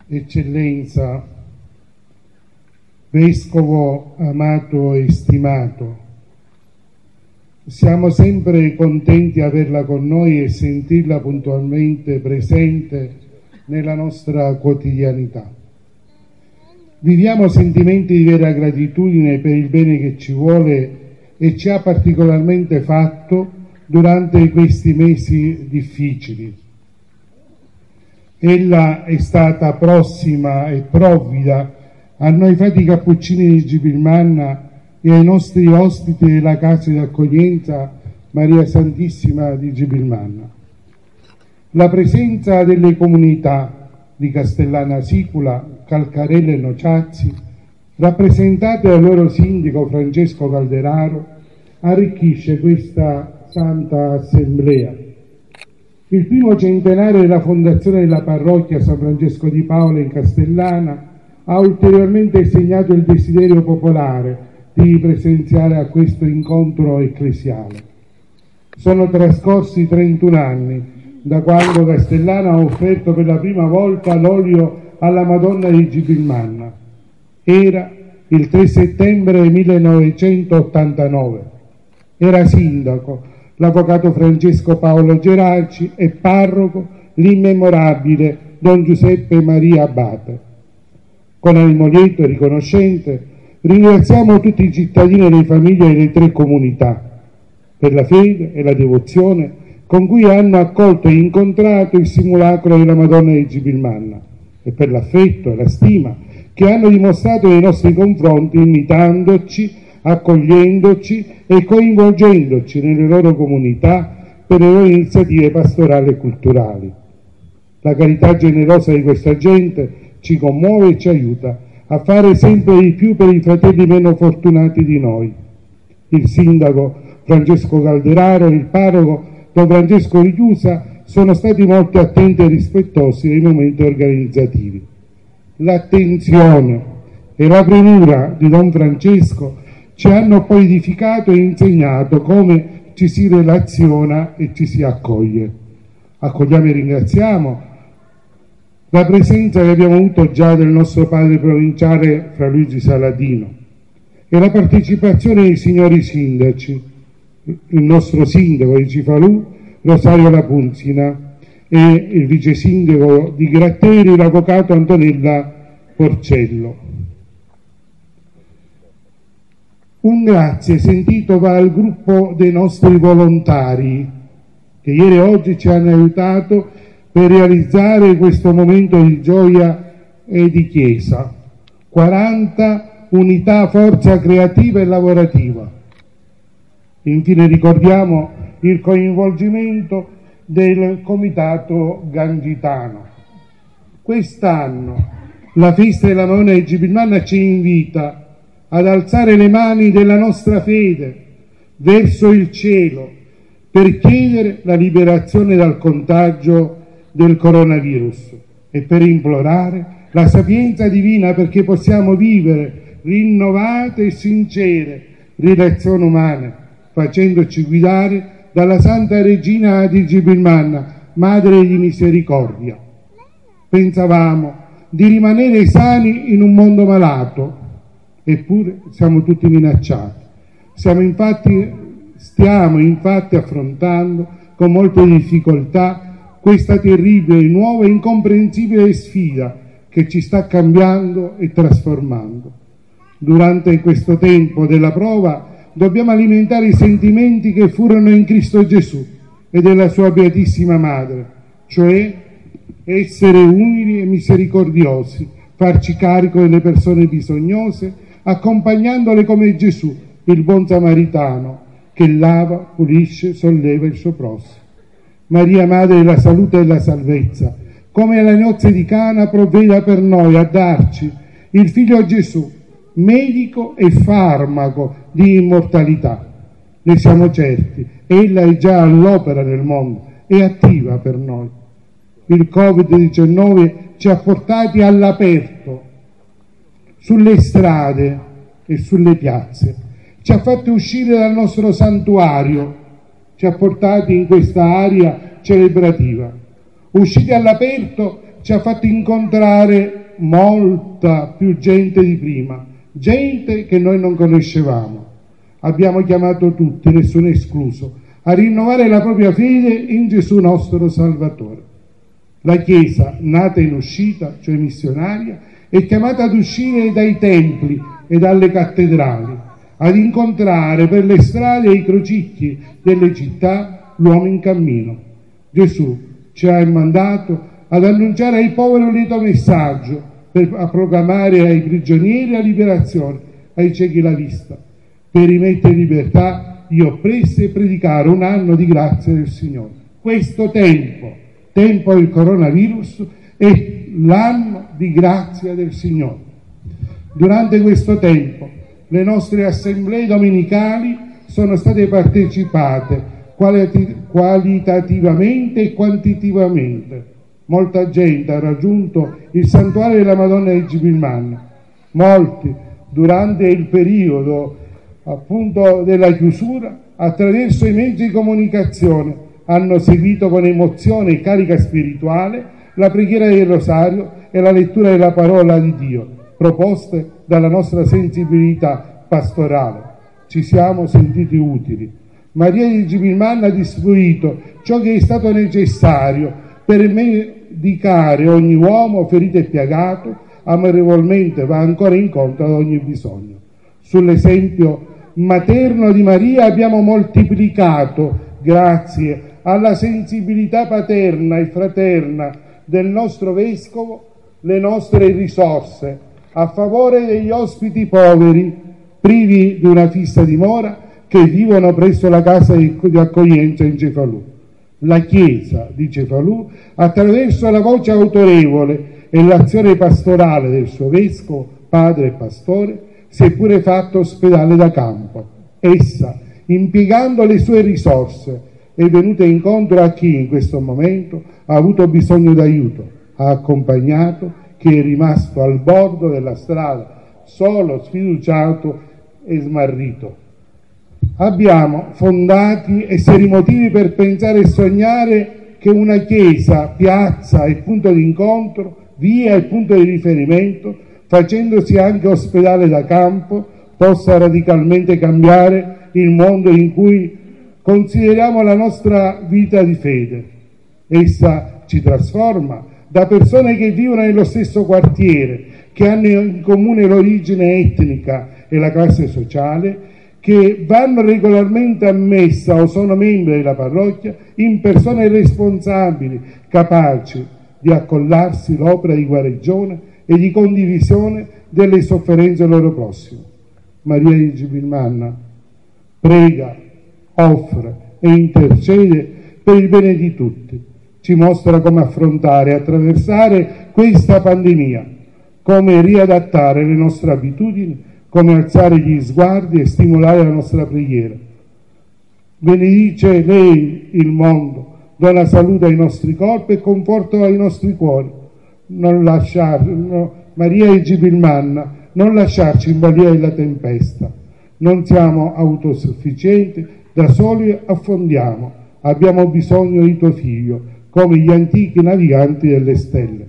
Eccellenza, Vescovo amato e stimato, siamo sempre contenti di averla con noi e sentirla puntualmente presente nella nostra quotidianità. Viviamo sentimenti di vera gratitudine per il bene che ci vuole e ci ha particolarmente fatto durante questi mesi difficili. Ella è stata prossima e provvida a noi frati cappuccini di Gibilmanna e ai nostri ospiti della casa di accoglienza Maria Santissima di Gibilmanna. La presenza delle comunità di Castellana Sicula, Calcarella e Nociazzi, rappresentate dal loro sindaco Francesco Calderaro, arricchisce questa Santa Assemblea. Il primo centenario della fondazione della parrocchia San Francesco di Paola in Castellana ha ulteriormente segnato il desiderio popolare di presenziare a questo incontro ecclesiale. Sono trascorsi 31 anni da quando Castellana ha offerto per la prima volta l'olio alla Madonna di Gibilmanna. Era il 3 settembre 1989. Era sindaco l'avvocato Francesco Paolo Geraci e parroco l'immemorabile Don Giuseppe Maria Abate. Con animo lieto e riconoscente ringraziamo tutti i cittadini e le famiglie delle tre comunità per la fede e la devozione con cui hanno accolto e incontrato il simulacro della Madonna di Gibilmanna e per l'affetto e la stima che hanno dimostrato nei nostri confronti, invitandoci, accogliendoci e coinvolgendoci nelle loro comunità per le loro iniziative pastorali e culturali. La carità generosa di questa gente ci commuove e ci aiuta a fare sempre di più per i fratelli meno fortunati di noi. Il sindaco Francesco Calderaro e il parroco Don Francesco Richiusa sono stati molto attenti e rispettosi nei momenti organizzativi. L'attenzione e la premura di Don Francesco ci hanno poi edificato e insegnato come ci si relaziona e ci si accoglie. Accogliamo e ringraziamo la presenza che abbiamo avuto già del nostro padre provinciale Fra Luigi Saladino e la partecipazione dei signori sindaci, il nostro sindaco di Cifalù, Rosario Lapunzina, e il vice sindaco di Gratteri, l'avvocato Antonella Porcello. Un grazie sentito va al gruppo dei nostri volontari che ieri e oggi ci hanno aiutato per realizzare questo momento di gioia e di chiesa. 40 unità forza creativa e lavorativa. Infine ricordiamo il coinvolgimento del Comitato Gangitano. Quest'anno la festa della Madonna di Gibilmanna ci invita ad alzare le mani della nostra fede verso il cielo per chiedere la liberazione dal contagio del coronavirus e per implorare la sapienza divina perché possiamo vivere rinnovate e sincere relazioni umane, facendoci guidare dalla Santa Regina di Gibilmanna, Madre di Misericordia. Pensavamo di rimanere sani in un mondo malato, eppure siamo tutti minacciati. Stiamo infatti affrontando con molte difficoltà questa terribile, nuova e incomprensibile sfida che ci sta cambiando e trasformando. Durante questo tempo della prova dobbiamo alimentare i sentimenti che furono in Cristo Gesù e della sua Beatissima Madre, cioè essere umili e misericordiosi, farci carico delle persone bisognose, accompagnandole come Gesù, il buon samaritano, che lava, pulisce, solleva il suo prossimo. Maria, Madre della salute e della salvezza, come alle nozze di Cana, provveda per noi a darci il Figlio Gesù, medico e farmaco di immortalità. Ne siamo certi, ella è già all'opera nel mondo, è attiva per noi. Il Covid-19 ci ha portati all'aperto, sulle strade e sulle piazze, ci ha fatto uscire dal nostro santuario, ci ha portati in questa area celebrativa. Usciti all'aperto ci ha fatto incontrare molta più gente di prima, gente che noi non conoscevamo. Abbiamo chiamato tutti, nessuno escluso, a rinnovare la propria fede in Gesù nostro Salvatore. La Chiesa, nata in uscita, cioè missionaria, è chiamata ad uscire dai templi e dalle cattedrali, ad incontrare per le strade e i crocicchi delle città l'uomo in cammino. Gesù ci ha mandato ad annunciare ai poveri un lieto messaggio, a proclamare ai prigionieri la liberazione, ai ciechi la vista, per rimettere in libertà gli oppressi e predicare un anno di grazia del Signore. Questo tempo del coronavirus, è l'anno di grazia del Signore. Durante questo tempo le nostre assemblee domenicali sono state partecipate qualitativamente e quantitativamente. Molta gente ha raggiunto il santuario della Madonna di Gibilmanna. Molti, durante il periodo appunto della chiusura, attraverso i mezzi di comunicazione, hanno seguito con emozione e carica spirituale la preghiera del rosario e la lettura della parola di Dio, proposte dalla nostra sensibilità pastorale. Ci siamo sentiti utili. Maria di Gibilmanna ha distribuito ciò che è stato necessario per medicare ogni uomo ferito e piagato, amorevolmente va ancora incontro ad ogni bisogno. Sull'esempio materno di Maria abbiamo moltiplicato, grazie alla sensibilità paterna e fraterna del nostro Vescovo, le nostre risorse a favore degli ospiti poveri, privi di una fissa dimora, che vivono presso la casa di accoglienza in Cefalù. La Chiesa di Cefalù, attraverso la voce autorevole e l'azione pastorale del suo Vescovo, padre e pastore, si è pure fatto ospedale da campo. Essa, impiegando le sue risorse, è venuta incontro a chi in questo momento ha avuto bisogno d'aiuto, ha accompagnato chi è rimasto al bordo della strada, solo, sfiduciato e smarrito. Abbiamo fondati e seri motivi per pensare e sognare che una chiesa, piazza e punto di incontro, via e punto di riferimento, facendosi anche ospedale da campo, possa radicalmente cambiare il mondo in cui consideriamo la nostra vita di fede. Essa ci trasforma da persone che vivono nello stesso quartiere, che hanno in comune l'origine etnica e la classe sociale, che vanno regolarmente a messa o sono membri della parrocchia, in persone responsabili, capaci di accollarsi l'opera di guarigione e di condivisione delle sofferenze loro prossime. Maria di Gibilmanna prega, offre e intercede per il bene di tutti. Ci mostra come affrontare e attraversare questa pandemia, come riadattare le nostre abitudini, come alzare gli sguardi e stimolare la nostra preghiera. Benedice lei il mondo, dona salute ai nostri corpi e conforto ai nostri cuori. Maria di Gibilmanna, non lasciarci in balia della tempesta. Non siamo autosufficienti, da soli affondiamo. Abbiamo bisogno di tuo figlio, come gli antichi naviganti delle stelle.